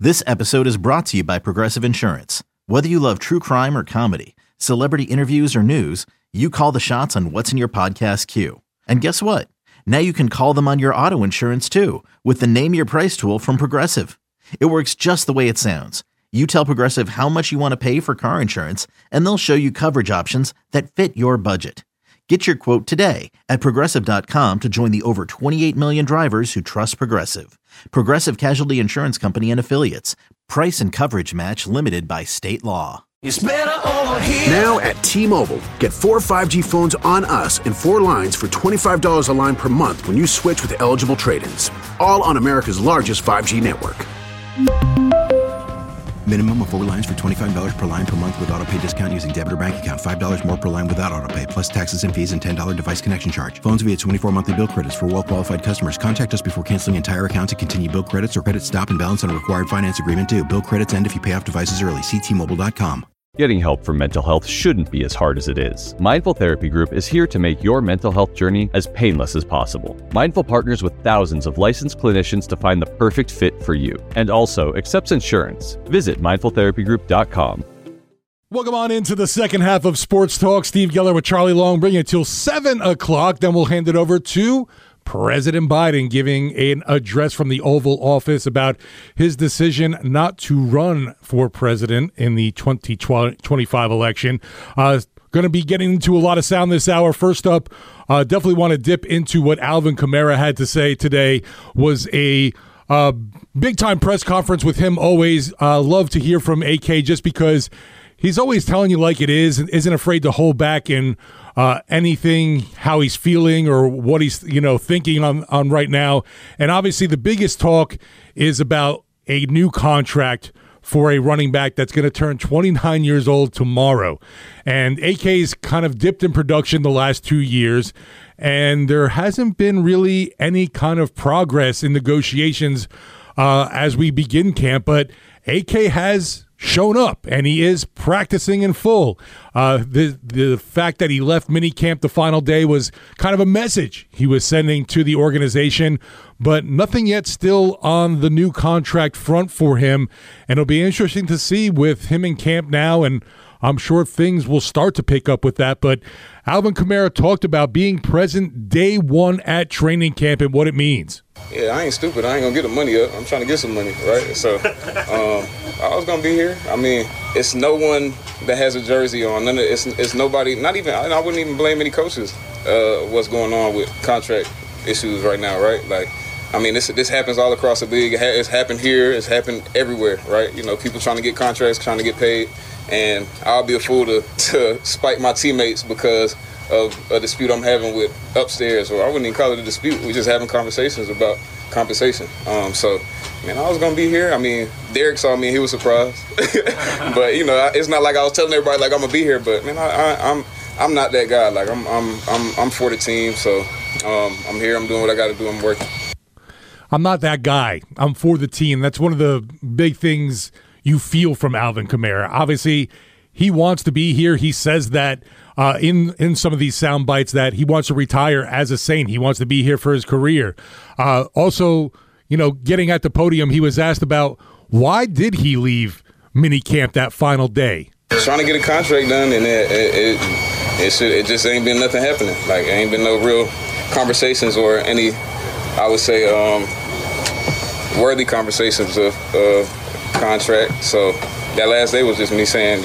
This episode is brought to you by Progressive Insurance. Whether you love true crime or comedy, celebrity interviews or news, you call the shots on what's in your podcast queue. And guess what? Now you can call them on your auto insurance too with the Name Your Price tool from Progressive. It works just the way it sounds. You tell Progressive how much you want to pay for car insurance, and they'll show you coverage options that fit your budget. Get your quote today at Progressive.com to join the over 28 million drivers who trust Progressive. Progressive Casualty Insurance Company and Affiliates. Price and coverage match limited by state law. It's better over here. Now at T-Mobile, get 4 5G phones on us and 4 lines for $25 a line per month when you switch with eligible trade-ins. All on America's largest 5G network. Minimum of 4 lines for $25 per line per month with autopay discount using debit or bank account. $5 more per line without autopay, plus taxes and fees and $10 device connection charge. Phones via 24 monthly bill credits for well-qualified customers. Contact us before canceling entire account to continue bill credits or credit stop and balance on a required finance agreement due. Bill credits end if you pay off devices early. See T-Mobile.com. Getting help for mental health shouldn't be as hard as it is. Mindful Therapy Group is here to make your mental health journey as painless as possible. Mindful partners with thousands of licensed clinicians to find the perfect fit for you, and also accepts insurance. Visit mindfultherapygroup.com. Welcome on into the second half of Sports Talk. Steve Geller with Charlie Long, bringing it till 7 o'clock. Then we'll hand it over to President Biden giving an address from the Oval Office about his decision not to run for president in the 2025 election. Going to be getting into a lot of sound this hour. First up, definitely want to dip into what Alvin Kamara had to say today. Was a big-time press conference with him always. Love to hear from AK just because he's always telling you like it is and isn't afraid to hold back in anything, how he's feeling or what he's thinking on right now. And obviously the biggest talk is about a new contract for a running back that's going to turn 29 years old tomorrow. And AK's kind of dipped in production the last 2 years, and there hasn't been really any kind of progress in negotiations as we begin camp. But AK has shown up, and he is practicing in full. The fact that he left minicamp the final day was kind of a message he was sending to the organization, but nothing yet still on the new contract front for him. And it'll be interesting to see with him in camp now, and I'm sure things will start to pick up with that. But Alvin Kamara talked about being present day one at training camp and what it means. Yeah, I ain't stupid. I ain't gonna get the money up. I'm trying to get some money, right? So I was gonna be here. I mean, it's no one that has a jersey on. It's nobody. Not even. I wouldn't even blame any coaches. What's going on with contract issues right now, right? Like, I mean, this happens all across the league. It's happened here. It's happened everywhere, right? You know, people trying to get contracts, trying to get paid, and I'll be a fool to spite my teammates because of a dispute I'm having with upstairs, or I wouldn't even call it a dispute. We're just having conversations about compensation. So, man, I was gonna be here. I mean, Derek saw me and he was surprised, but it's not like I was telling everybody like I'm gonna be here. But man, I'm not that guy. Like I'm for the team, so I'm here. I'm doing what I got to do. I'm working. I'm not that guy. I'm for the team. That's one of the big things you feel from Alvin Kamara. Obviously, he wants to be here. He says that in some of these sound bites that he wants to retire as a Saint. He wants to be here for his career. Also, getting at the podium, he was asked about why did he leave minicamp that final day. Trying to get a contract done, and it just ain't been nothing happening. Like, ain't been no real conversations or any, I would say, worthy conversations of contract. So that last day was just me saying,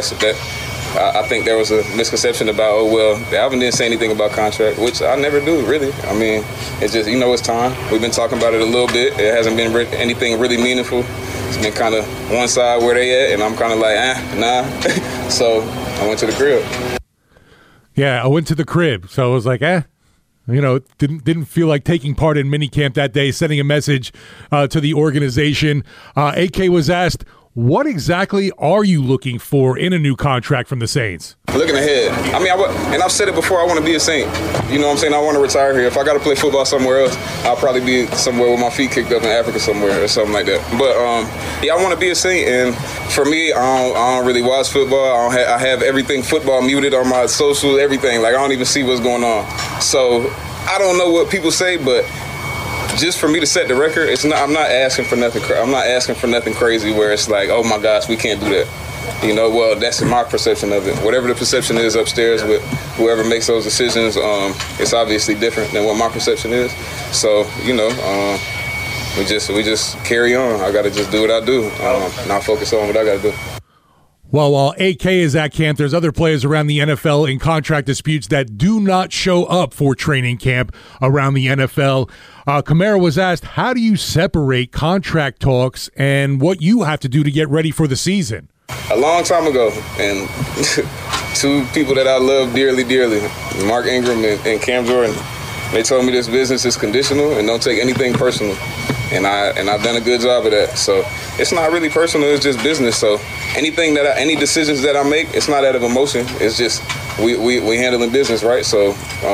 I think there was a misconception about, Alvin didn't say anything about contract, which I never do, really. I mean, it's just, it's time. We've been talking about it a little bit. It hasn't been anything really meaningful. It's been kind of one side where they at, and I'm kind of like, nah. So I went to the crib. Yeah, I went to the crib. So I was like, didn't feel like taking part in minicamp that day, sending a message to the organization. AK was asked, what exactly are you looking for in a new contract from the Saints? Looking ahead. I mean, and I've said it before, I want to be a Saint. You know what I'm saying? I want to retire here. If I got to play football somewhere else, I'll probably be somewhere with my feet kicked up in Africa somewhere or something like that. But, I want to be a Saint. And for me, I don't really watch football. I have everything football muted on my social, everything. Like, I don't even see what's going on. So I don't know what people say, but just for me to set the record, I'm not asking for nothing. I'm not asking for nothing crazy where it's like, oh my gosh, we can't do that. Well, that's my perception of it. Whatever the perception is upstairs with whoever makes those decisions, it's obviously different than what my perception is. So, we just carry on. I got to just do what I do, and I'll focus on what I got to do. Well, while AK is at camp, there's other players around the NFL in contract disputes that do not show up for training camp around the NFL. Kamara was asked, how do you separate contract talks and what you have to do to get ready for the season? A long time ago, and two people that I love dearly, dearly, Mark Ingram and Cam Jordan, they told me this business is conditional and don't take anything personal. And I've done a good job of that. So it's not really personal, it's just business. So any decisions that I make, it's not out of emotion. It's just we handling business, right? So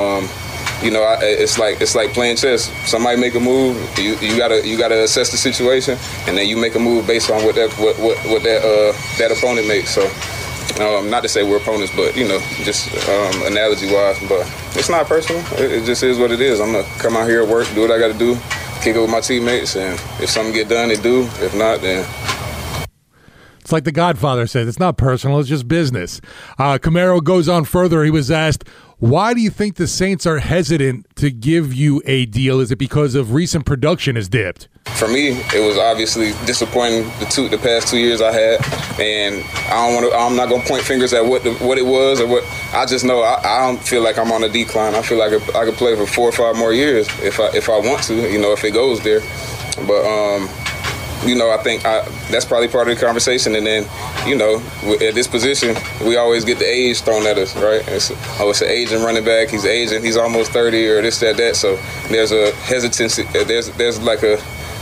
it's like playing chess. Somebody make a move, you gotta assess the situation, and then you make a move based on what that opponent makes. So not to say we're opponents, but just analogy wise, but it's not personal. It just is what it is. I'm gonna come out here, work, do what I gotta do, kick it with my teammates, and if something get done, they do. If not, then. It's like The Godfather said, it's not personal, it's just business. Kamara goes on further. He was asked, why do you think the Saints are hesitant to give you a deal? Is it because of recent production has dipped? For me, it was obviously disappointing the past 2 years I had, and I'm not gonna point fingers at what it was or what. I just know I don't feel like I'm on a decline. I feel like I could play for 4 or 5 more years if I want to, if it goes there. But I think that's probably part of the conversation. And then, at this position, we always get the age thrown at us, right? It's an aging running back. He's aging. He's almost 30 or this, that. So there's a hesitancy. There's like a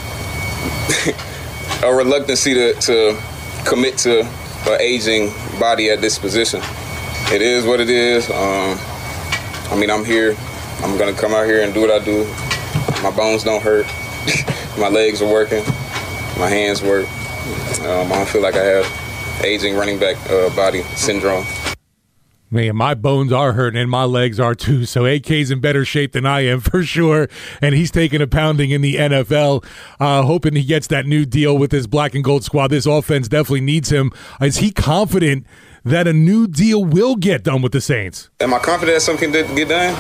reluctancy to commit to an aging body at this position. It is what it is. I'm here. I'm going to come out here and do what I do. My bones don't hurt. My legs are working. My hands work. I don't feel like I have aging running back body syndrome. Man, my bones are hurting and my legs are too. So AK's in better shape than I am for sure. And he's taking a pounding in the NFL, hoping he gets that new deal with this black and gold squad. This offense definitely needs him. Is he confident that a new deal will get done with the Saints? Am I confident that something can get done?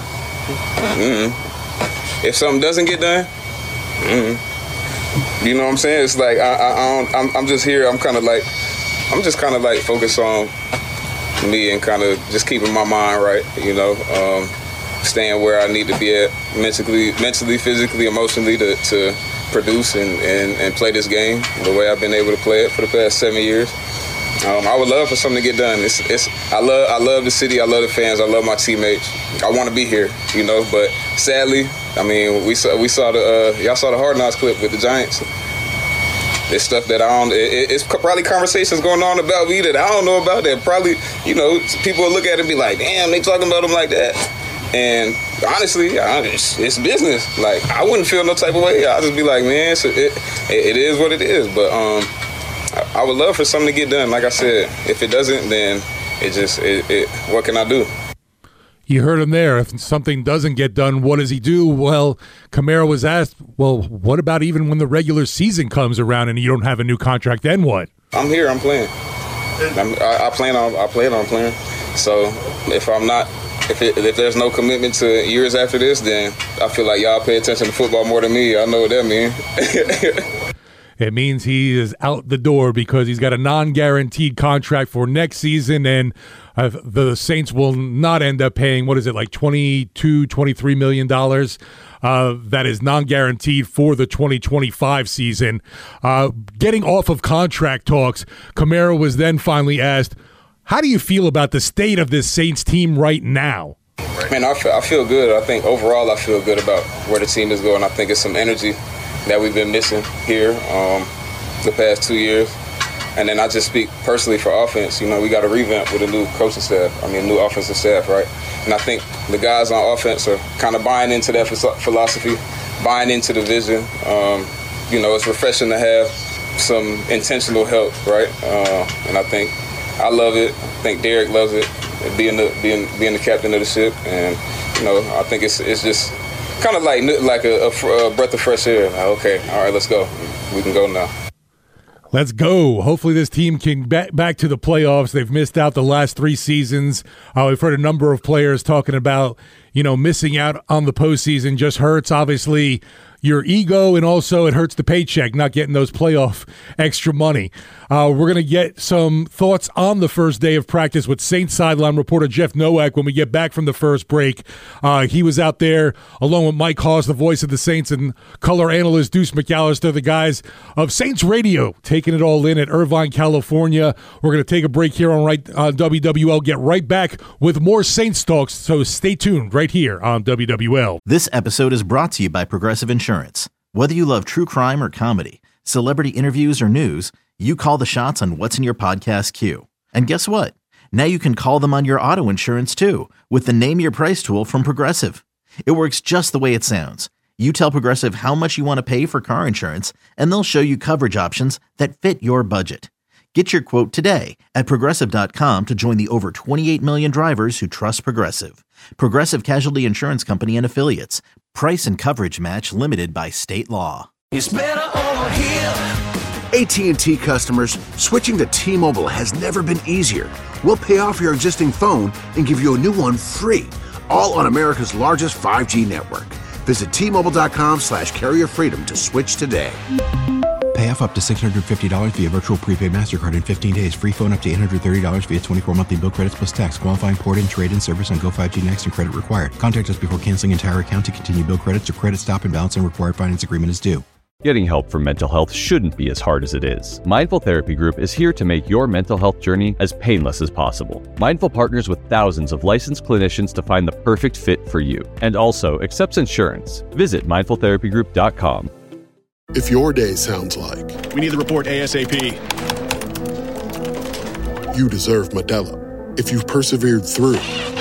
Mm-mm. If something doesn't get done, you know what I'm saying? It's like I'm just here. I'm just kind of like focused on me and kind of just keeping my mind right. Staying where I need to be at mentally, physically, emotionally to produce and play this game the way I've been able to play it for the past 7 years. I would love for something to get done. I love the city. I love the fans. I love my teammates. I want to be here, But sadly, we saw y'all saw the Hard Knocks clip with the Giants. It's stuff that it's probably conversations going on about me that I don't know about. That probably people will look at it and be like, damn, they talking about him like that. And honestly, it's business. Like I wouldn't feel no type of way. I'll just be like, man, it is what it is. But I would love for something to get done. Like I said, if it doesn't, then what can I do? You heard him there. If something doesn't get done, what does he do? Well, Kamara was asked, well, what about even when the regular season comes around and you don't have a new contract, then what? I'm here. I'm playing. I plan on playing. So if there's no commitment to years after this, then I feel like y'all pay attention to football more than me. I know what that means. It means he is out the door because he's got a non-guaranteed contract for next season, and the Saints will not end up paying, like $22, $23 million. That is non-guaranteed for the 2025 season. Getting off of contract talks, Kamara was then finally asked, how do you feel about the state of this Saints team right now? Man, I feel good. I think overall I feel good about where the team is going. I think it's some energy that we've been missing here the past 2 years. And then I just speak personally for offense. We got a revamp with a new coaching staff. A new offensive staff, right? And I think the guys on offense are kind of buying into that philosophy, buying into the vision. It's refreshing to have some intentional help, right? And I think I love it. I think Derek loves it, being the captain of the ship. And I think it's just kind of like a breath of fresh air. Like, okay, all right, let's go. We can go now. Let's go. Hopefully this team can get back to the playoffs. They've missed out the last 3 seasons. We've heard a number of players talking about, missing out on the postseason just hurts, obviously, your ego, and also it hurts the paycheck, not getting those playoff extra money. We're going to get some thoughts on the first day of practice with Saints sideline reporter Jeff Nowak when we get back from the first break. He was out there along with Mike Haas, the voice of the Saints, and color analyst Deuce McAllister, the guys of Saints Radio, taking it all in at Irvine, California. We're going to take a break here on WWL, get right back with more Saints talks, so stay tuned right here on WWL. This episode is brought to you by Progressive Insurance. Whether you love true crime or comedy, celebrity interviews or news, you call the shots on what's in your podcast queue. And guess what? Now you can call them on your auto insurance too with the Name Your Price tool from Progressive. It works just the way it sounds. You tell Progressive how much you want to pay for car insurance, and they'll show you coverage options that fit your budget. Get your quote today at Progressive.com to join the over 28 million drivers who trust Progressive. Progressive Casualty Insurance Company and Affiliates. Price and coverage match limited by state law. It's better over here. AT&T customers, switching to T-Mobile has never been easier. We'll pay off your existing phone and give you a new one free, all on America's largest 5G network. Visit T-Mobile.com/carrier freedom to switch today. Pay off up to $650 via virtual prepaid MasterCard in 15 days. Free phone up to $830 via 24 monthly bill credits plus tax. Qualifying port-in, trade-in service on Go 5G Next and credit required. Contact us before canceling entire account to continue bill credits or credit stop and balance and required finance agreement is due. Getting help for mental health shouldn't be as hard as it is. Mindful Therapy Group is here to make your mental health journey as painless as possible. Mindful partners with thousands of licensed clinicians to find the perfect fit for you, and also accepts insurance. Visit mindfultherapygroup.com. If your day sounds like, we need the report ASAP, you deserve Modelo. If you've persevered through,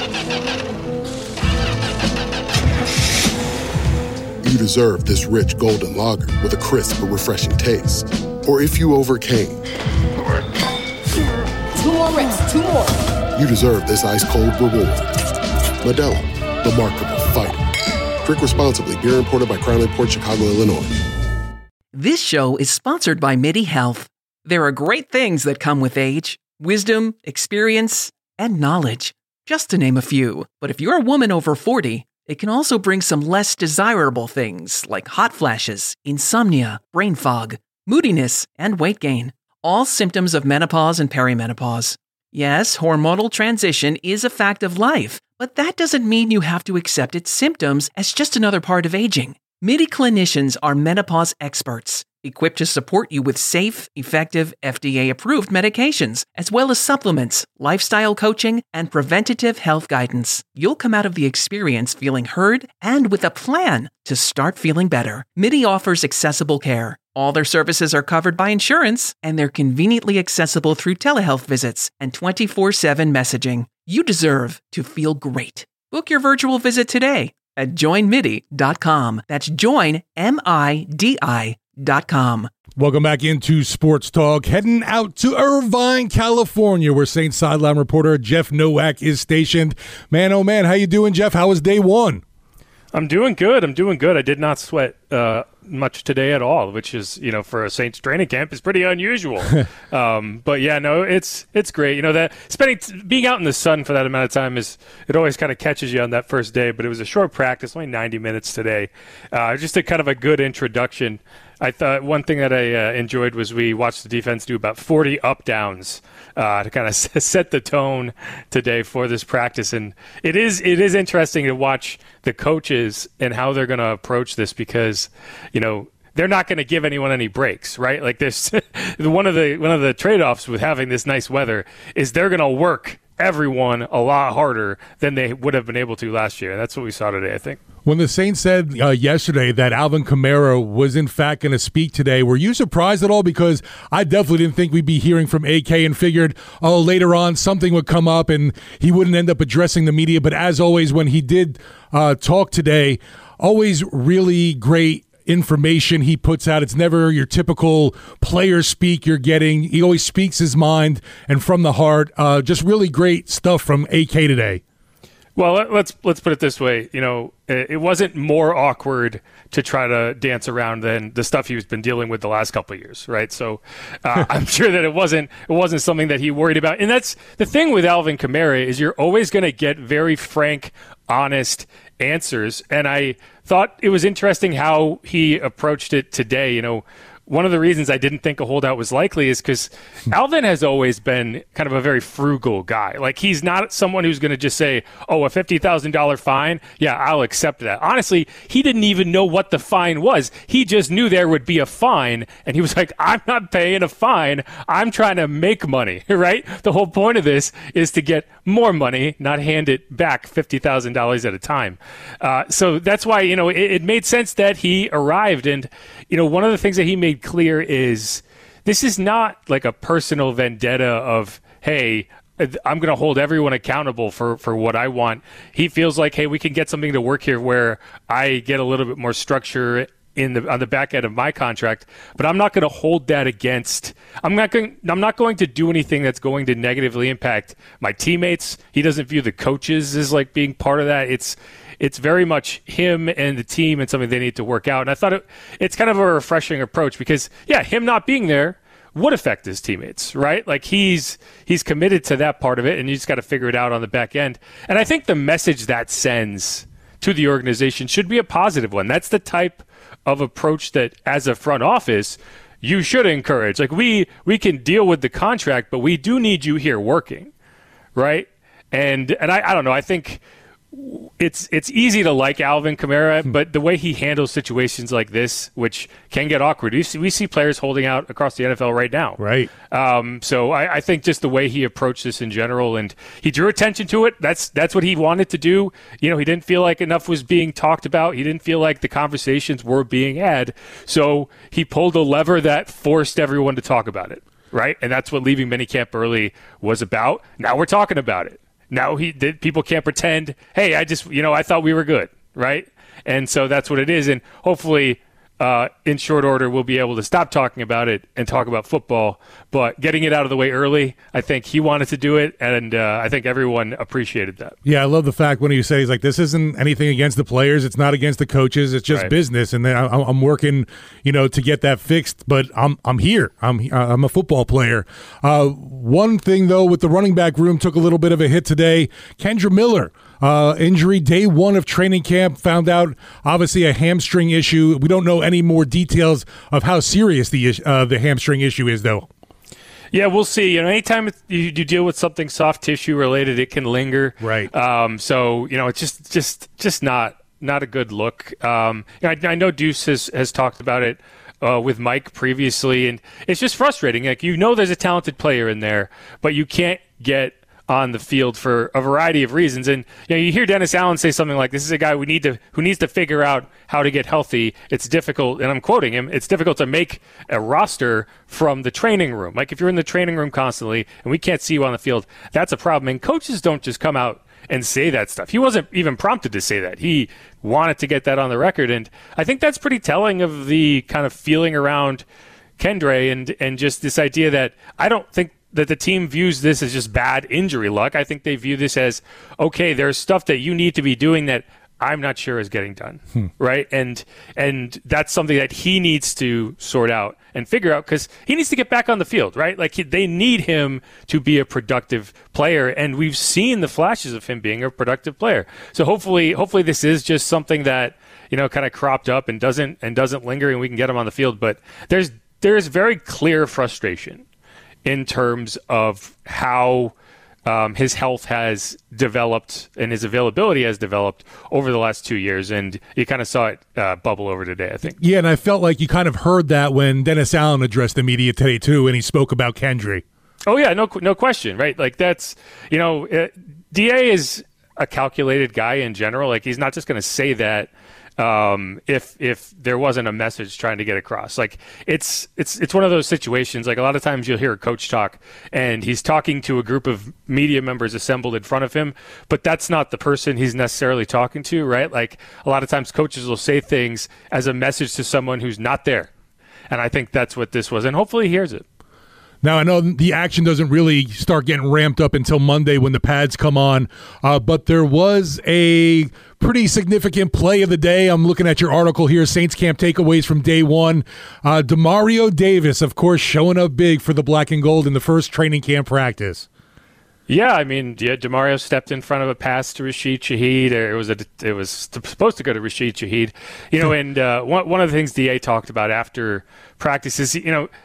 you deserve this rich golden lager with a crisp but refreshing taste. Or if you overcame, 2 more reps, 2 more. You deserve this ice cold reward. Modelo, the Markable Fighter. Drink responsibly. Beer imported by Crown Port Chicago, Illinois. This show is sponsored by MIDI Health. There are great things that come with age: wisdom, experience, and knowledge, just to name a few. But if you're a woman over 40, it can also bring some less desirable things like hot flashes, insomnia, brain fog, moodiness, and weight gain, all symptoms of menopause and perimenopause. Yes, hormonal transition is a fact of life, but that doesn't mean you have to accept its symptoms as just another part of aging. MIDI clinicians are menopause experts, equipped to support you with safe, effective, FDA-approved medications, as well as supplements, lifestyle coaching, and preventative health guidance. You'll come out of the experience feeling heard and with a plan to start feeling better. MIDI offers accessible care. All their services are covered by insurance, and they're conveniently accessible through telehealth visits and 24/7 messaging. You deserve to feel great. Book your virtual visit today at joinmidi.com. That's joinmidi.com. Welcome back into Sports Talk. Heading out to Irvine, California, where Saints sideline reporter Jeff Nowak is stationed. Man, oh man, how you doing, Jeff? How was day one? I'm doing good. I did not sweat much today at all, which is, for a Saints training camp is pretty unusual. But yeah, no, it's great. That being out in the sun for that amount of time it always kind of catches you on that first day. But it was a short practice, only 90 minutes today. Just a kind of a good introduction. I thought one thing that I enjoyed was we watched the defense do about 40 up downs to kind of set the tone today for this practice. And it is interesting to watch the coaches and how they're going to approach this because, they're not going to give anyone any breaks, right? Like this, one of the trade-offs with having this nice weather is they're going to work everyone a lot harder than they would have been able to last year. And that's what we saw today, I think. When the Saints said yesterday that Alvin Kamara was in fact going to speak today, were you surprised at all? Because I definitely didn't think we'd be hearing from AK and figured, later on something would come up and he wouldn't end up addressing the media. But as always, when he did talk today, always really great information he puts out. It's never your typical player speak you're getting. He always speaks his mind and from the heart. Just really great stuff from AK today. Well, let's put it this way. It wasn't more awkward to try to dance around than the stuff he's been dealing with the last couple of years, right? So I'm sure that it wasn't something that he worried about. And that's the thing with Alvin Kamara is you're always going to get very frank, honest answers. And I thought it was interesting how he approached it today. One of the reasons I didn't think a holdout was likely is because Alvin has always been kind of a very frugal guy. Like, he's not someone who's going to just say, oh, a $50,000 fine? Yeah, I'll accept that. Honestly, he didn't even know what the fine was. He just knew there would be a fine, and he was like, I'm not paying a fine. I'm trying to make money, right? The whole point of this is to get more money, not hand it back $50,000 at a time. So that's why, it made sense that he arrived. And, one of the things that he made clear is this is not like a personal vendetta of, hey, I'm going to hold everyone accountable for what I want. He feels like, hey, we can get something to work here where I get a little bit more structure on the back end of my contract, but I'm not going to hold that against. I'm not going to do anything that's going to negatively impact my teammates. He doesn't view the coaches as like being part of that. It's very much him and the team and something they need to work out. And I thought it's kind of a refreshing approach because, yeah, him not being there would affect his teammates, right? Like he's committed to that part of it, and you just got to figure it out on the back end. And I think the message that sends to the organization should be a positive one. That's the type of approach that, as a front office, you should encourage. Like we can deal with the contract, but we do need you here working, right? And I don't know. I think it's easy to like Alvin Kamara, but the way he handles situations like this, which can get awkward, we see players holding out across the NFL right now. Right. So I think just the way he approached this in general, and he drew attention to it. That's what he wanted to do. He didn't feel like enough was being talked about. He didn't feel like the conversations were being had. So he pulled a lever that forced everyone to talk about it. Right. And that's what leaving minicamp early was about. Now we're talking about it. Now people can't pretend, hey, I thought we were good, right? And so that's what it is. And hopefully, in short order, we'll be able to stop talking about it and talk about football. But getting it out of the way early, I think he wanted to do it, and I think everyone appreciated that. Yeah, I love the fact when he says, like, this isn't anything against the players. It's not against the coaches. It's just business. And then I'm working, to get that fixed. But I'm here. I'm a football player. One thing, though, with the running back room took a little bit of a hit today. Kendre Miller. Injury day one of training camp, found out obviously a hamstring issue. We don't know any more details of how serious the hamstring issue is, though. Yeah, we'll see. Anytime you deal with something soft tissue related, it can linger. Right. So it's just not a good look. I know Deuce has talked about it with Mike previously, and it's just frustrating. Like, there's a talented player in there, but you can't get on the field for a variety of reasons. And you hear Dennis Allen say something like, this is a guy who needs to figure out how to get healthy. It's difficult, and I'm quoting him, it's difficult to make a roster from the training room. Like, if you're in the training room constantly and we can't see you on the field, that's a problem. And coaches don't just come out and say that stuff. He wasn't even prompted to say that. He wanted to get that on the record. And I think that's pretty telling of the kind of feeling around Kendre and just this idea that I don't think that the team views this as just bad injury luck. I think they view this as, okay, there's stuff that you need to be doing that I'm not sure is getting done, right? And that's something that he needs to sort out and figure out, because he needs to get back on the field, right? Like, they need him to be a productive player, and we've seen the flashes of him being a productive player. So hopefully this is just something that kind of cropped up and doesn't linger, and we can get him on the field. But there's very clear frustration in terms of how his health has developed and his availability has developed over the last 2 years. And you kind of saw it bubble over today, I think. Yeah, and I felt like you kind of heard that when Dennis Allen addressed the media today, too, and he spoke about Kendre. Oh, yeah, no question, right? Like, that's, DA is a calculated guy in general. Like, he's not just going to say that if there wasn't a message trying to get across. Like, it's one of those situations. Like, a lot of times you'll hear a coach talk and he's talking to a group of media members assembled in front of him, but that's not the person he's necessarily talking to, right? Like, a lot of times coaches will say things as a message to someone who's not there. And I think that's what this was. And hopefully he hears it. Now, I know the action doesn't really start getting ramped up until Monday when the pads come on, but there was a pretty significant play of the day. I'm looking at your article here, Saints camp takeaways from day one. Demario Davis, of course, showing up big for the black and gold in the first training camp practice. Yeah, I mean, Demario stepped in front of a pass to Rashid Shaheed. It was supposed to go to Rashid Shaheed. And one of the things DA talked about after practice is,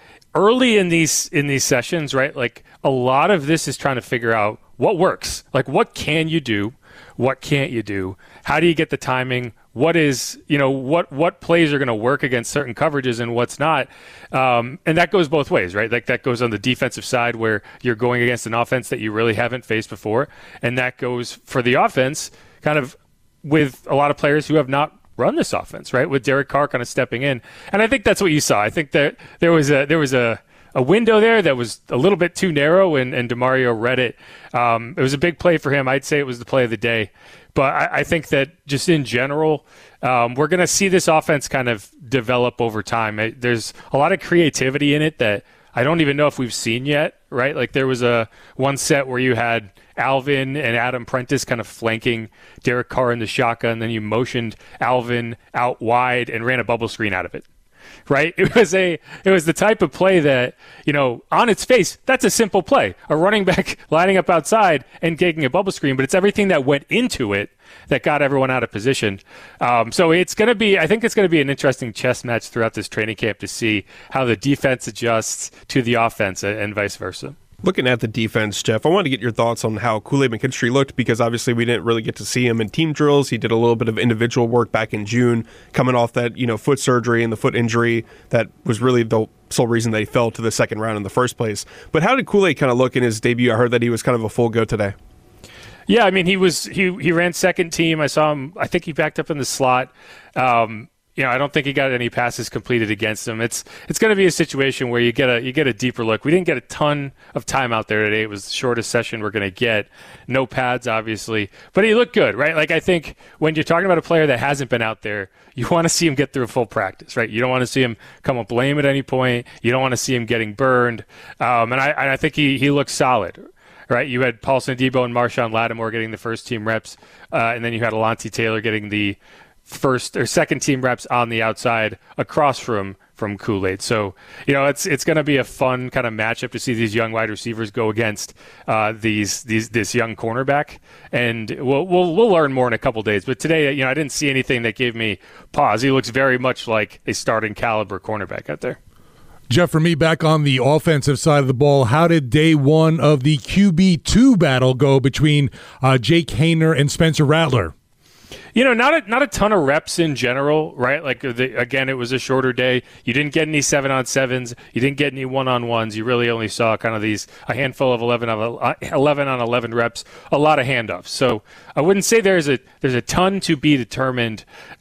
early in these sessions, right? Like a lot of this is trying to figure out what works. Like what can you do? What can't you do? How do you get the timing? What is, what plays are going to work against certain coverages and what's not? And that goes both ways, right? Like that goes on the defensive side where you're going against an offense that you really haven't faced before. And that goes for the offense kind of with a lot of players who have not run this offense, right? With Derek Carr kind of stepping in. And I think that's what you saw. I think that there was a window there that was a little bit too narrow, and Demario read it. It was a big play for him. I'd say it was the play of the day. But I think that just in general, we're going to see this offense kind of develop over time. There's a lot of creativity in it that I don't even know if we've seen yet, right? Like there was one set where you had Alvin and Adam Prentice kind of flanking Derek Carr in the shotgun, and then you motioned Alvin out wide and ran a bubble screen out of it. Right? It was the type of play that, on its face, that's a simple play. A running back lining up outside and taking a bubble screen, but it's everything that went into it that got everyone out of position. So I think it's going to be an interesting chess match throughout this training camp to see how the defense adjusts to the offense and vice versa. Looking at the defense, Jeff, I wanted to get your thoughts on how Kool-Aid McKinstry looked, because obviously we didn't really get to see him in team drills. He did a little bit of individual work back in June, coming off that foot surgery and the foot injury that was really the sole reason that he fell to the second round in the first place. But how did Kool-Aid kind of look in his debut? I heard that he was kind of a full go today. Yeah, I mean, he ran second team. I saw him. I think he backed up in the slot. I don't think he got any passes completed against him. It's going to be a situation where you get a deeper look. We didn't get a ton of time out there today. It was the shortest session we're going to get. No pads, obviously, but he looked good, right? Like I think when you're talking about a player that hasn't been out there, you want to see him get through a full practice, right? You don't want to see him come up lame at any point. You don't want to see him getting burned. And I think he looks solid. Right, you had Paulson Adebo and Marshawn Lattimore getting the first team reps, and then you had Alontae Taylor getting the first or second team reps on the outside across from Kool-Aid. So, it's going to be a fun kind of matchup to see these young wide receivers go against this young cornerback, and we'll learn more in a couple days. But today, I didn't see anything that gave me pause. He looks very much like a starting caliber cornerback out there. Jeff, for me, back on the offensive side of the ball, how did day one of the QB2 battle go between Jake Haener and Spencer Rattler? Not a ton of reps in general, right? Like, again, it was a shorter day. You didn't get any 7-on-7s. You didn't get any 1-on-1s. You really only saw kind of a handful of 11 on 11 reps, a lot of handoffs. So I wouldn't say there's a ton to be determined.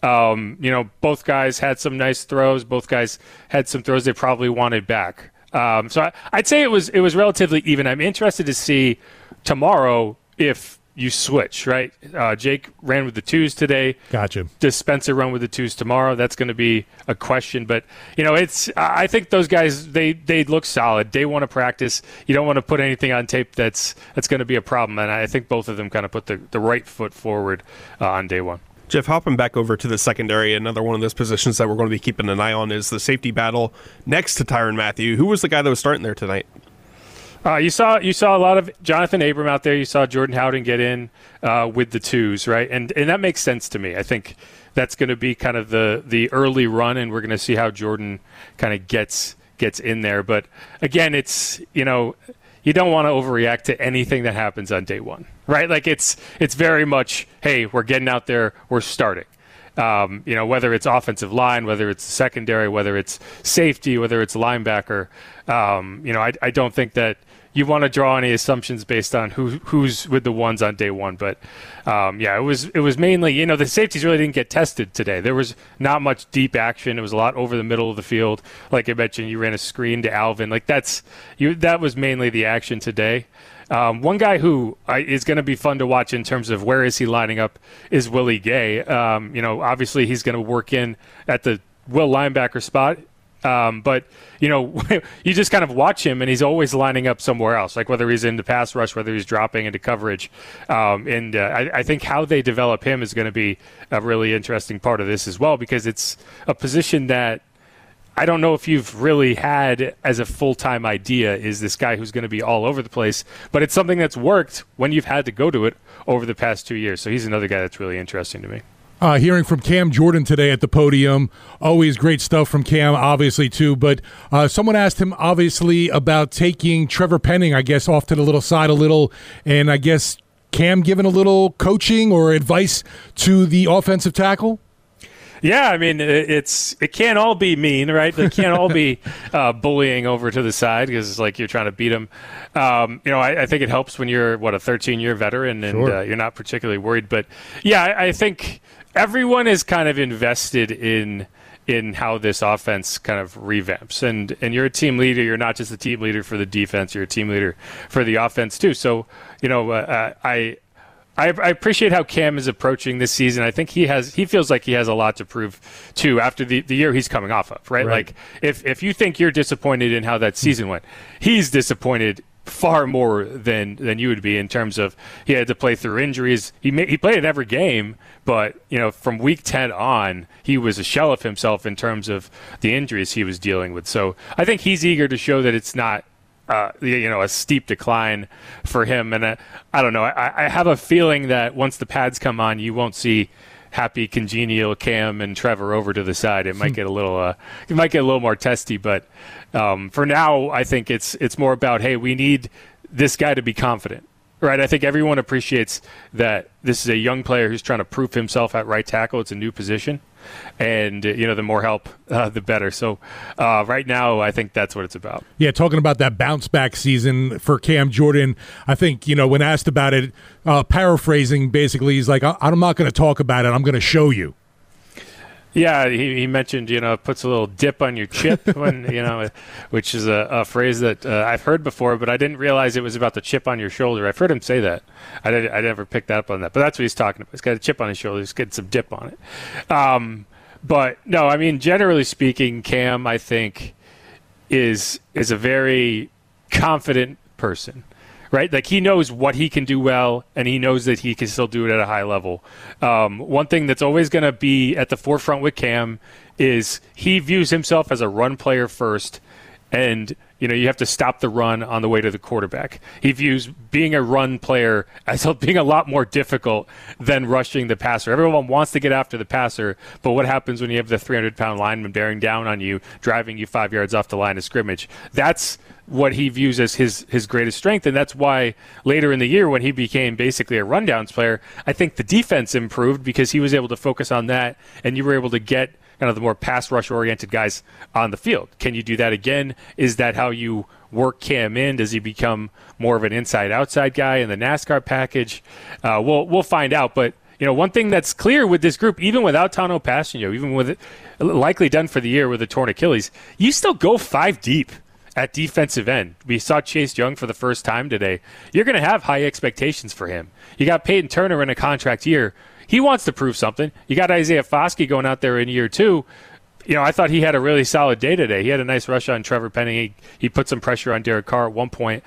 Both guys had some nice throws. Both guys had some throws they probably wanted back. So I'd say it was relatively even. I'm interested to see tomorrow if you switch, right? Jake ran with the 2s today. Gotcha. Does Spencer run with the 2s tomorrow? That's going to be a question. But, I think those guys, they look solid. Day one of practice, you don't want to put anything on tape that's going to be a problem. And I think both of them kind of put the right foot forward on day one. Jeff, hopping back over to the secondary, another one of those positions that we're going to be keeping an eye on is the safety battle next to Tyrann Mathieu. Who was the guy that was starting there tonight? You saw a lot of Jonathan Abram out there. You saw Jordan Howden get in with the 2s, right? And that makes sense to me. I think that's going to be kind of the early run, and we're going to see how Jordan kind of gets in there. But again, it's you don't want to overreact to anything that happens on day one, right? Like it's very much, hey, we're getting out there, we're starting. Whether it's offensive line, whether it's secondary, whether it's safety, whether it's linebacker, I don't think that you want to draw any assumptions based on who's with the ones on day one. But it was mainly, the safeties really didn't get tested today. There was not much deep action. It was a lot over the middle of the field. Like I mentioned, you ran a screen to Alvin. Like that was mainly the action today. One guy who is going to be fun to watch in terms of where is he lining up is Willie Gay. Obviously he's going to work in at the will linebacker spot. But, you just kind of watch him, and he's always lining up somewhere else, like whether he's in the pass rush, whether he's dropping into coverage. I think how they develop him is going to be a really interesting part of this as well, because it's a position that I don't know if you've really had as a full-time idea, is this guy who's going to be all over the place, but it's something that's worked when you've had to go to it over the past 2 years. So he's another guy that's really interesting to me. Hearing from Cam Jordan today at the podium, always great stuff from Cam, obviously, too. But someone asked him, obviously, about taking Trevor Penning, I guess, off to the little side a little, and I guess Cam giving a little coaching or advice to the offensive tackle? Yeah, I mean, it can't all be mean, right? It can't all be bullying over to the side because it's like you're trying to beat them. I think it helps when you're, a 13-year veteran and Sure. You're not particularly worried. But, yeah, I think everyone is kind of invested in how this offense kind of revamps. And you're a team leader. You're not just a team leader for the defense. You're a team leader for the offense, too. So, I appreciate how Cam is approaching this season. I think he feels like he has a lot to prove too after the year he's coming off of, right? Like if you think you're disappointed in how that season went, he's disappointed far more than you would be in terms of he had to play through injuries. He played in every game, but from week 10 on, he was a shell of himself in terms of the injuries he was dealing with. So I think he's eager to show that it's not a steep decline for him. And I don't know. I have a feeling that once the pads come on, you won't see happy, congenial Cam and Trevor over to the side. It might get a little more testy. But for now, I think it's more about, hey, we need this guy to be confident. Right, I think everyone appreciates that this is a young player who's trying to prove himself at right tackle. It's a new position, and the more help, the better. So right now, I think that's what it's about. Yeah, talking about that bounce-back season for Cam Jordan, I think, when asked about it, paraphrasing, basically, he's like, I'm not going to talk about it. I'm going to show you. Yeah, he mentioned, puts a little dip on your chip, when which is a phrase that I've heard before, but I didn't realize it was about the chip on your shoulder. I've heard him say that. I never picked that up on that, but that's what he's talking about. He's got a chip on his shoulder. He's getting some dip on it. But no, I mean, generally speaking, Cam, I think, is a very confident person. Right? Like, he knows what he can do well, and he knows that he can still do it at a high level. One thing that's always going to be at the forefront with Cam is he views himself as a run player first, and you have to stop the run on the way to the quarterback. He views being a run player as being a lot more difficult than rushing the passer. Everyone wants to get after the passer, but what happens when you have the 300-pound lineman bearing down on you, driving you 5 yards off the line of scrimmage? That's what he views as his greatest strength, and that's why later in the year, when he became basically a rundowns player, I think the defense improved because he was able to focus on that, and you were able to get kind of the more pass rush oriented guys on the field. Can you do that again? Is that how you work Cam in? Does he become more of an inside outside guy in the NASCAR package? We'll find out. But one thing that's clear with this group, even without Tano Passanio, even with it likely done for the year with a torn Achilles, you still go 5 deep at defensive end. We saw Chase Young for the first time today. You're going to have high expectations for him. You got Peyton Turner in a contract year. He wants to prove something. You got Isaiah Foskey going out there in year 2. I thought he had a really solid day today. He had a nice rush on Trevor Penning. He put some pressure on Derek Carr at one point.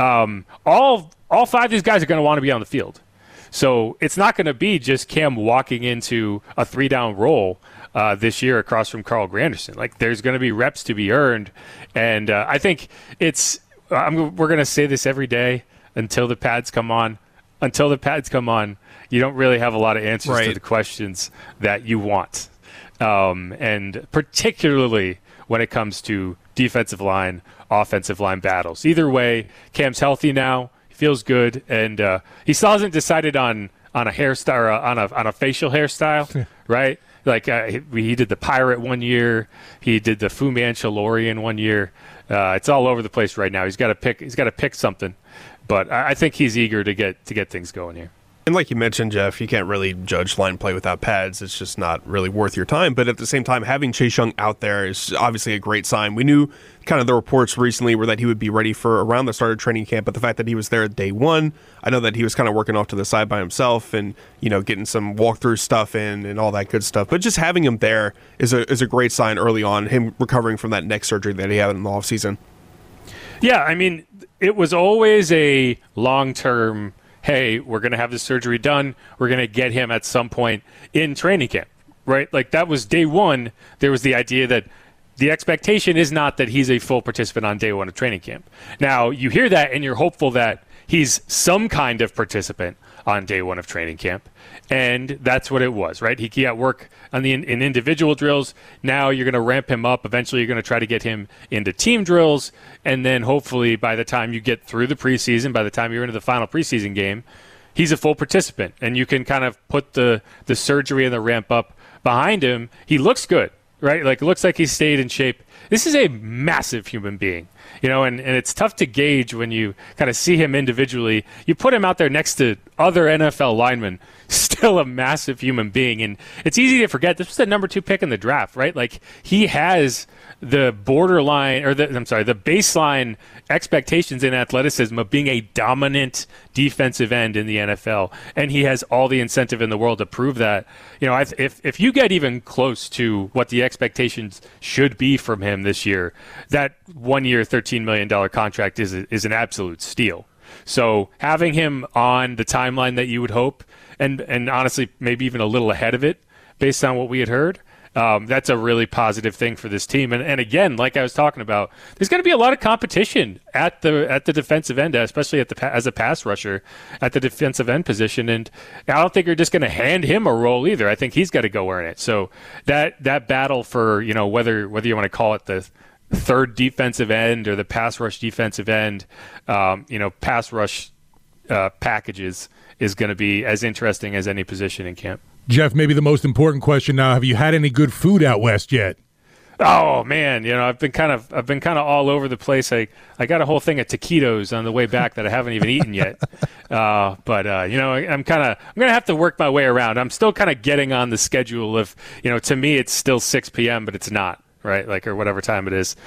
All 5 of these guys are going to want to be on the field. So it's not going to be just Cam walking into a 3-down role this year across from Carl Granderson. Like, there's going to be reps to be earned. And I think we're going to say this every day until the pads come on. Until the pads come on, you don't really have a lot of answers to the questions that you want. And particularly when it comes to defensive line, offensive line battles. Either way, Cam's healthy now. He feels good. And he still hasn't decided on a hairstyle, on a facial hairstyle, right? Like he did the pirate one year. He did the Fu Manchurian one year. It's all over the place right now. He's got to pick something. But I think he's eager to get things going here. And like you mentioned, Jeff, you can't really judge line play without pads. It's just not really worth your time. But at the same time, having Chase Young out there is obviously a great sign. We knew kind of the reports recently were that he would be ready for around the start of training camp, but the fact that he was there at day one, I know that he was kind of working off to the side by himself and, getting some walkthrough stuff in and all that good stuff. But just having him there is a great sign early on, him recovering from that neck surgery that he had in the offseason. Yeah, I mean, it was always a long-term, hey, we're going to have this surgery done. We're going to get him at some point in training camp, right? Like that was day one. There was the idea that the expectation is not that he's a full participant on day one of training camp. Now, you hear that and you're hopeful that he's some kind of participant on day one of training camp. And that's what it was, right? He got work on in individual drills. Now you're going to ramp him up. Eventually you're going to try to get him into team drills. And then hopefully by the time you get through the preseason, by the time you're into the final preseason game, he's a full participant. And you can kind of put the surgery and the ramp up behind him. He looks good. Right? Like, it looks like he stayed in shape. This is a massive human being, and it's tough to gauge when you kind of see him individually. You put him out there next to other NFL linemen, still a massive human being. And it's easy to forget this was the number 2 pick in the draft, right? Like, he has the borderline, or the baseline expectations in athleticism of being a dominant defensive end in the NFL. And he has all the incentive in the world to prove that. If you get even close to what the expectations should be from him this year, that 1 year, $13 million contract is an absolute steal. So having him on the timeline that you would hope, and honestly, maybe even a little ahead of it, based on what we had heard, that's a really positive thing for this team. And again, like I was talking about, there's going to be a lot of competition at the defensive end, especially as a pass rusher at the defensive end position. And I don't think you're just going to hand him a role either. I think he's got to go earn it. So that battle for, whether you want to call it the third defensive end or the pass rush defensive end, pass rush packages is going to be as interesting as any position in camp. Jeff, maybe the most important question now: have you had any good food out west yet? Oh man, I've been kind of all over the place. I got a whole thing of taquitos on the way back that I haven't even eaten yet. But I'm gonna have to work my way around. I'm still kind of getting on the schedule of, to me it's still 6 p.m., but it's not, right? Like, or whatever time it is,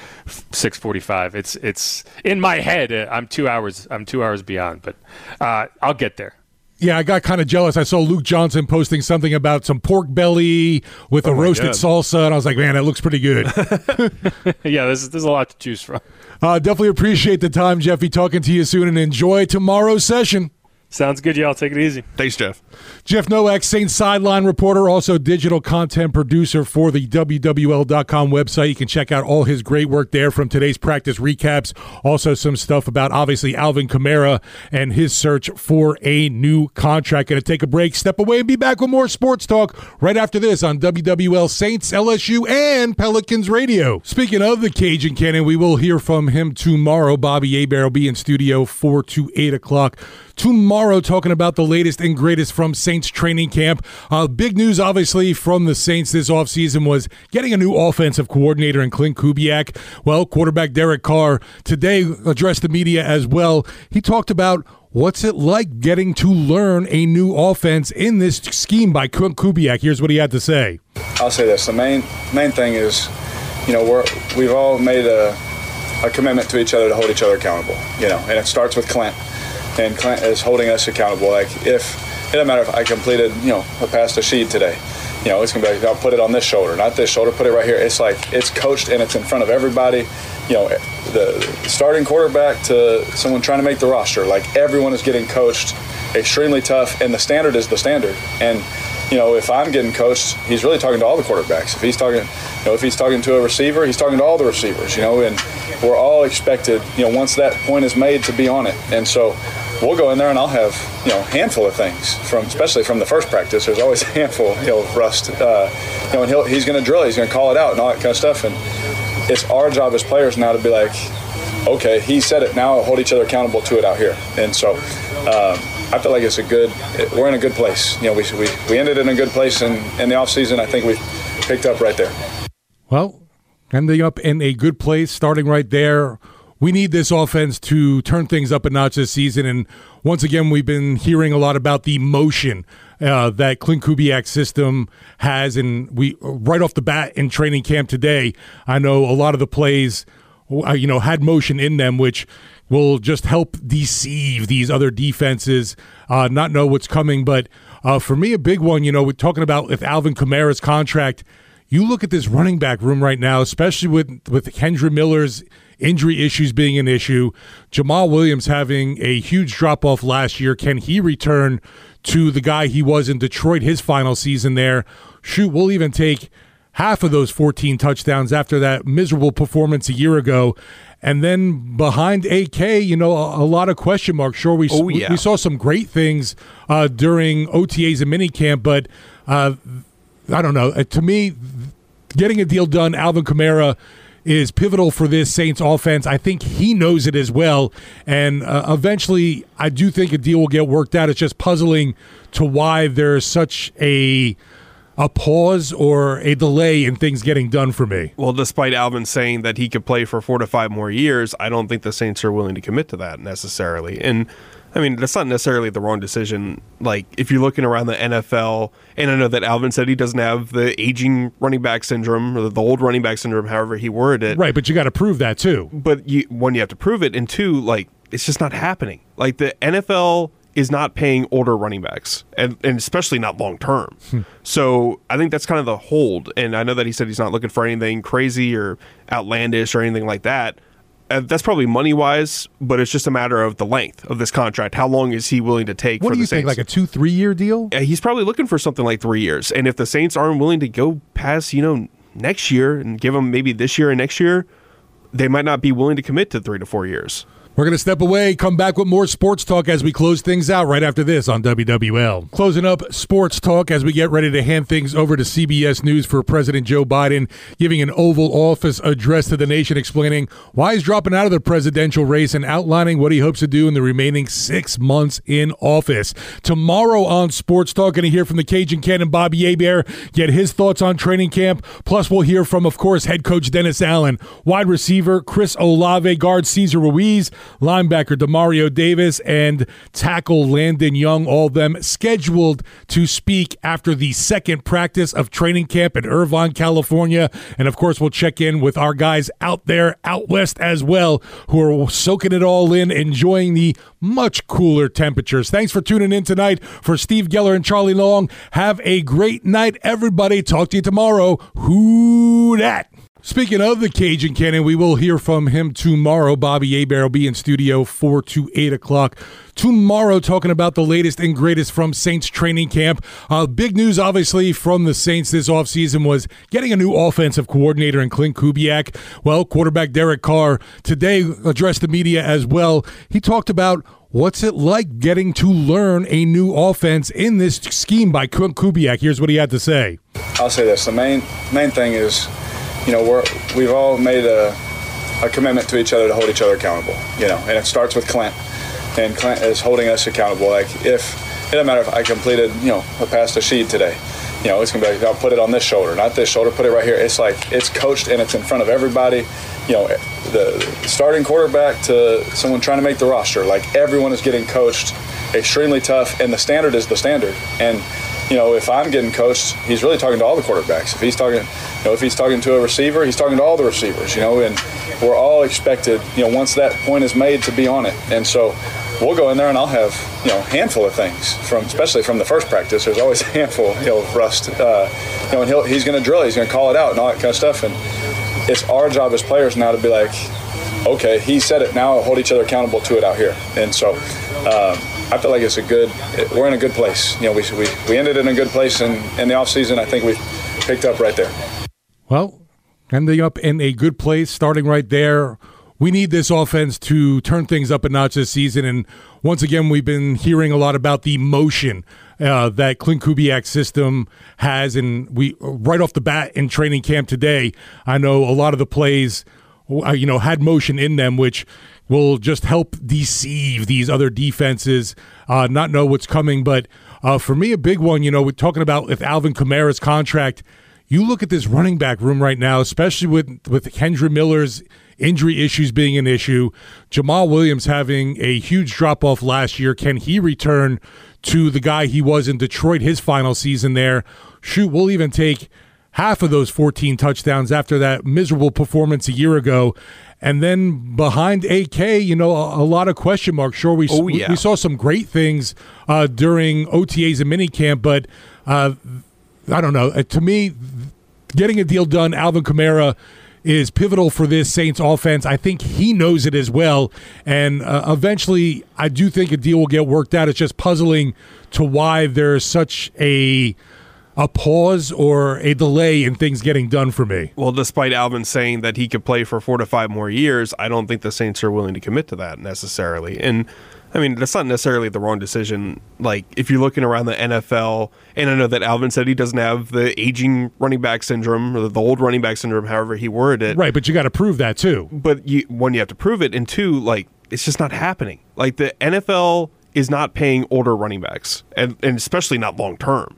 6:45. It's in my head. I'm 2 hours beyond, but I'll get there. Yeah, I got kind of jealous. I saw Luke Johnson posting something about some pork belly with a roasted salsa, and I was like, man, that looks pretty good. Yeah, there's a lot to choose from. Definitely appreciate the time, Jeffy. Talking to you soon, and enjoy tomorrow's session. Sounds good, y'all. Take it easy. Thanks, Jeff. Jeff Nowak, Saints sideline reporter, also digital content producer for the WWL.com website. You can check out all his great work there from today's practice recaps. Also some stuff about, obviously, Alvin Kamara and his search for a new contract. Going to take a break, step away, and be back with more sports talk right after this on WWL Saints, LSU, and Pelicans Radio. Speaking of the Cajun Cannon, we will hear from him tomorrow. Bobby Hebert will be in studio 4 to 8 o'clock tomorrow, talking about the latest and greatest from Saints training camp. Big news, obviously, from the Saints this offseason was getting a new offensive coordinator in Clint Kubiak. Well, quarterback Derek Carr today addressed the media as well. He talked about what's it like getting to learn a new offense in this scheme by Clint Kubiak. Here's what he had to say. I'll say this. The main thing is, we've all made a commitment to each other to hold each other accountable, and it starts with Clint. And Clint is holding us accountable. Like, if it doesn't matter if I completed, a pass to Sheed today, it's gonna be like, I'll put it on this shoulder, not this shoulder, put it right here. It's like, it's coached and it's in front of everybody. The starting quarterback to someone trying to make the roster, like, everyone is getting coached extremely tough, and the standard is the standard. And if I'm getting coached, he's really talking to all the quarterbacks. If he's talking to a receiver, he's talking to all the receivers. And we're all expected, once that point is made, to be on it. And so we'll go in there and I'll have, a handful of things especially from the first practice. There's always a handful, of rust. And he's going to drill it, he's going to call it out and all that kind of stuff. And it's our job as players now to be like, okay, he said it, now hold each other accountable to it out here. And so I feel like we're in a good place. We ended in a good place in the offseason. I think we've picked up right there. Well, ending up in a good place, starting right there. We need this offense to turn things up a notch this season. And once again, we've been hearing a lot about the motion that Clint Kubiak's system has. And we, right off the bat in training camp today, I know a lot of the plays had motion in them, which will just help deceive these other defenses, not know what's coming. But for me, a big one, we're talking about with Alvin Kamara's contract. You look at this running back room right now, especially with Kendra Miller's injury issues being an issue, Jamal Williams having a huge drop-off last year. Can he return to the guy he was in Detroit his final season there? Shoot, we'll even take half of those 14 touchdowns after that miserable performance a year ago. And then behind AK, a lot of question marks. Sure, we saw some great things during OTAs and minicamp, but I don't know. To me, getting a deal done, Alvin Kamara is pivotal for this Saints offense. I think he knows it as well. And eventually, I do think a deal will get worked out. It's just puzzling to why there's such a pause or a delay in things getting done for me. Well, despite Alvin saying that he could play for 4 to 5 more years, I don't think the Saints are willing to commit to that necessarily. And I mean, that's not necessarily the wrong decision. Like, if you're looking around the NFL, and I know that Alvin said he doesn't have the aging running back syndrome, or the old running back syndrome, however he worded it. Right, but you got to prove that too. But one, you have to prove it, and two, like, it's just not happening. Like, the NFL is not paying older running backs, and especially not long term. So I think that's kind of the hold. And I know that he said he's not looking for anything crazy or outlandish or anything like that. That's probably money-wise, but it's just a matter of the length of this contract. How long is he willing to take for the Saints? What do you think, like a 2-3 year deal? He's probably looking for something like 3 years. And if the Saints aren't willing to go past, next year and give him maybe this year and next year, they might not be willing to commit to 3 to 4 years. We're going to step away, come back with more sports talk as we close things out right after this on WWL. Closing up sports talk as we get ready to hand things over to CBS News for President Joe Biden, giving an Oval Office address to the nation explaining why he's dropping out of the presidential race and outlining what he hopes to do in the remaining 6 months in office. Tomorrow on Sports Talk, going to hear from the Cajun Cannon, Bobby Hebert, get his thoughts on training camp. Plus, we'll hear from, of course, head coach Dennis Allen, wide receiver Chris Olave, guard Cesar Ruiz, linebacker Demario Davis, and tackle Landon Young, all of them scheduled to speak after the second practice of training camp in Irvine, California. And of course, we'll check in with our guys out there, out west as well, who are soaking it all in, enjoying the much cooler temperatures. Thanks for tuning in tonight. For Steve Geller and Charlie Long, have a great night, everybody. Talk to you tomorrow. Who dat? Speaking of the Cajun Cannon, we will hear from him tomorrow. Bobby Hebert will be in studio 4 to 8 o'clock tomorrow, talking about the latest and greatest from Saints training camp. Big news, obviously, from the Saints this offseason was getting a new offensive coordinator in Clint Kubiak. Well, quarterback Derek Carr today addressed the media as well. He talked about what's it like getting to learn a new offense in this scheme by Clint Kubiak. Here's what he had to say. I'll say this. The main thing is, we've all made a commitment to each other to hold each other accountable, and it starts with Clint. And Clint is holding us accountable. Like, it doesn't matter if I completed, a pass to Sheed today. It's going to be like, I'll put it on this shoulder, not this shoulder, put it right here. It's like, it's coached and it's in front of everybody. The starting quarterback to someone trying to make the roster, like, everyone is getting coached extremely tough, and the standard is the standard. And, if I'm getting coached, he's really talking to all the quarterbacks. If he's talking to a receiver, he's talking to all the receivers, and we're all expected, once that point is made, to be on it. And so we'll go in there and I'll have, a handful of things especially from the first practice. There's always a handful, of rust, and he's going to drill, he's going to call it out and all that kind of stuff. And it's our job as players now to be like, okay, he said it, now hold each other accountable to it out here. And so, I feel like we're in a good place. We ended in a good place in the offseason. I think we've picked up right there. Well, ending up in a good place, starting right there. We need this offense to turn things up a notch this season. And once again, we've been hearing a lot about the motion that Clint Kubiak's system has. And we, right off the bat in training camp today, I know a lot of the plays, had motion in them, which will just help deceive these other defenses, not know what's coming. But for me, a big one, we're talking about with Alvin Kamara's contract. You look at this running back room right now, especially with Kendra Miller's injury issues being an issue, Jamal Williams having a huge drop-off last year. Can he return to the guy he was in Detroit his final season there? Shoot, we'll even take half of those 14 touchdowns after that miserable performance a year ago. And then behind AK, a lot of question marks. Sure, we saw some great things during OTAs and minicamp, but I don't know. To me, getting a deal done, Alvin Kamara is pivotal for this Saints offense. I think he knows it as well. And eventually, I do think a deal will get worked out. It's just puzzling to why there's such a pause or a delay in things getting done for me. Well, despite Alvin saying that he could play for 4 to 5 more years, I don't think the Saints are willing to commit to that necessarily. And I mean, that's not necessarily the wrong decision. Like, if you're looking around the NFL, and I know that Alvin said he doesn't have the aging running back syndrome, or the old running back syndrome, however he worded it. Right, but you got to prove that too. But one, you have to prove it, and two, like, it's just not happening. Like, the NFL is not paying older running backs, and especially not long term.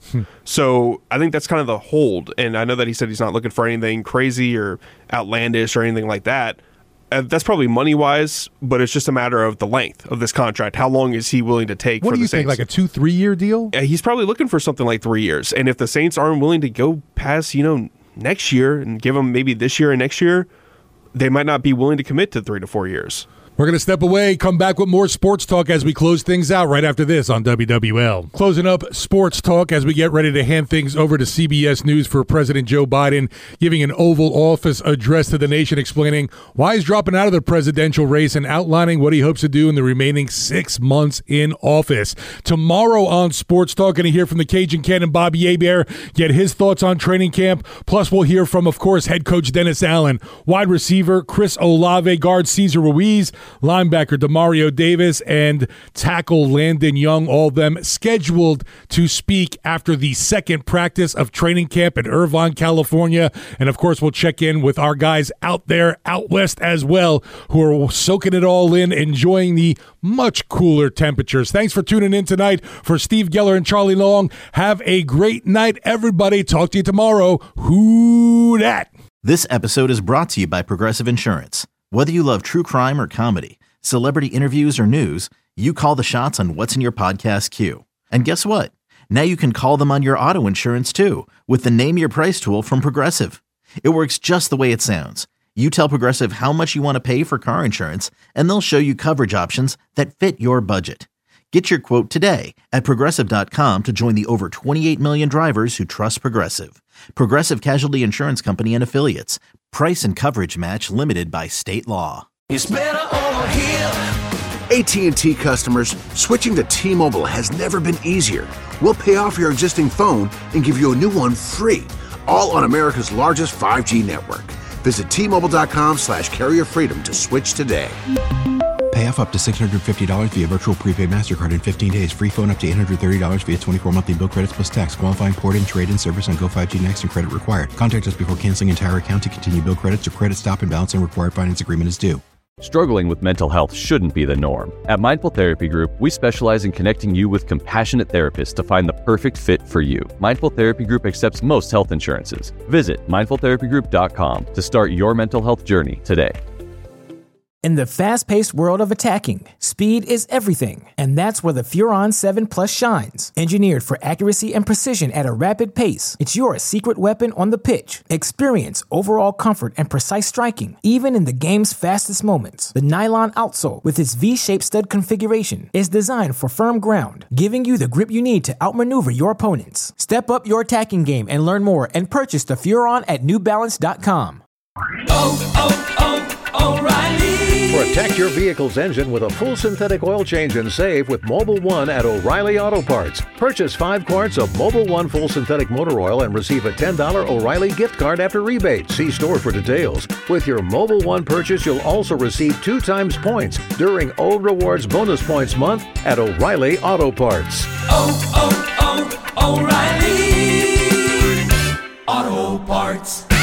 So I think that's kind of the hold. And I know that he said he's not looking for anything crazy or outlandish or anything like that. That's probably money-wise, but it's just a matter of the length of this contract. How long is he willing to take for the Saints? What do you think, like a 2-3 year deal? He's probably looking for something like 3 years. And if the Saints aren't willing to go past, next year and give him maybe this year and next year, they might not be willing to commit to 3 to 4 years. We're going to step away, come back with more sports talk as we close things out right after this on WWL. Closing up sports talk as we get ready to hand things over to CBS News for President Joe Biden, giving an Oval Office address to the nation explaining why he's dropping out of the presidential race and outlining what he hopes to do in the remaining 6 months in office. Tomorrow on Sports Talk, going to hear from the Cajun Cannon, Bobby Hebert, get his thoughts on training camp. Plus, we'll hear from, of course, head coach Dennis Allen, wide receiver Chris Olave, guard Cesar Ruiz, linebacker Demario Davis, and tackle Landon Young, all of them scheduled to speak after the second practice of training camp in Irvine, California. And, of course, we'll check in with our guys out there, out west as well, who are soaking it all in, enjoying the much cooler temperatures. Thanks for tuning in tonight. For Steve Geller and Charlie Long, have a great night, everybody. Talk to you tomorrow. Who dat? This episode is brought to you by Progressive Insurance. Whether you love true crime or comedy, celebrity interviews or news, you call the shots on what's in your podcast queue. And guess what? Now you can call them on your auto insurance too with the Name Your Price tool from Progressive. It works just the way it sounds. You tell Progressive how much you want to pay for car insurance, and they'll show you coverage options that fit your budget. Get your quote today at Progressive.com to join the over 28 million drivers who trust Progressive. Progressive Casualty Insurance Company and Affiliates. Price and coverage match limited by state law. It's better over here. AT&T customers, switching to T-Mobile has never been easier. We'll pay off your existing phone and give you a new one free, all on America's largest 5G network. Visit T-Mobile.com/carrier freedom to switch today. Pay off up to $650 via virtual prepaid MasterCard in 15 days. Free phone up to $830 via 24 monthly bill credits plus tax. Qualifying port and trade-in service on Go5G Next and credit required. Contact us before canceling entire account to continue bill credits or credit stop and balance and required finance agreement is due. Struggling with mental health shouldn't be the norm. At Mindful Therapy Group, we specialize in connecting you with compassionate therapists to find the perfect fit for you. Mindful Therapy Group accepts most health insurances. Visit mindfultherapygroup.com to start your mental health journey today. In the fast-paced world of attacking, speed is everything, and that's where the Furon 7 Plus shines. Engineered for accuracy and precision at a rapid pace, it's your secret weapon on the pitch. Experience overall comfort and precise striking, even in the game's fastest moments. The nylon outsole, with its V-shaped stud configuration, is designed for firm ground, giving you the grip you need to outmaneuver your opponents. Step up your attacking game and learn more and purchase the Furon at NewBalance.com. O'Reilly. Protect your vehicle's engine with a full synthetic oil change and save with Mobil 1 at O'Reilly Auto Parts. Purchase 5 quarts of Mobil 1 full synthetic motor oil and receive a $10 O'Reilly gift card after rebate. See store for details. With your Mobil 1 purchase, you'll also receive 2 times points during O Rewards Bonus Points Month at O'Reilly Auto Parts. O'Reilly Auto Parts.